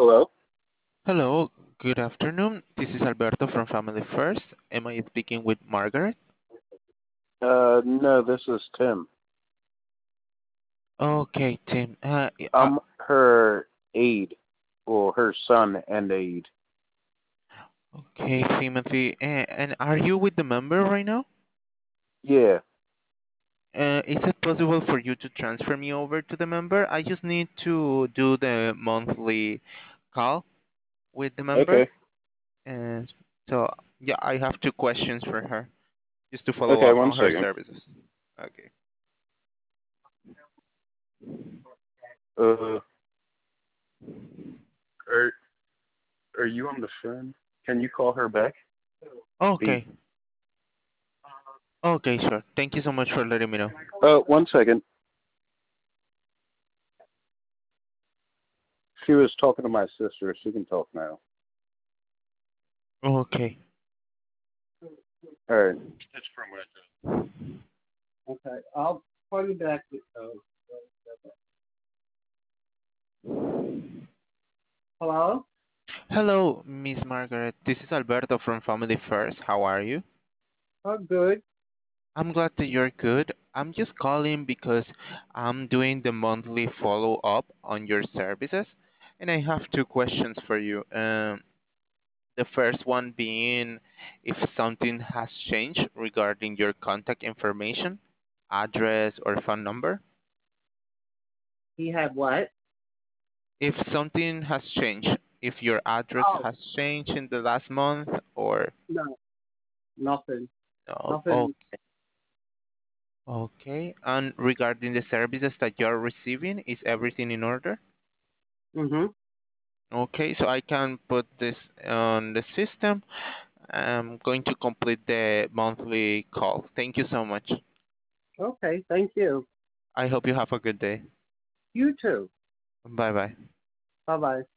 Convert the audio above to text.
Hello? Hello, good afternoon. This is Alberto from Family First. Am I speaking with Margaret? No, this is Tim. Okay, Tim. I'm her aide, or her son and aide. Okay, Timothy. And are you with the member right now? Yeah, Is it possible for you to transfer me over to the member? I just need to do the monthly call with the member. okay. And so, yeah, I have two questions for her just to follow Okay, up one on her second. services. Okay. Uh, are, are you on the phone? Can you call her back? B. Okay. Okay, sure. Thank you so much for letting me know. One second. She was talking to my sister. She can talk now. Okay. Alright. It's from Okay, I'll call you back. Hello? Hello, Miss Margaret. This is Alberto from Family First. How are you? Oh, good. I'm glad that you're good. I'm just calling because I'm doing the monthly follow up on your services, and I have two questions for you. The first one being if something has changed regarding your contact information, address, or phone number. He had what? If something has changed, if your address Oh, has changed in the last month or no, nothing. no. Nothing. Okay. And regarding the services that you're receiving, is everything in order? Mm-hmm. Okay, so I can put this on the system. I'm going to complete the monthly call. Thank you so much. Okay, thank you. I hope you have a good day. You too. Bye bye. Bye-bye.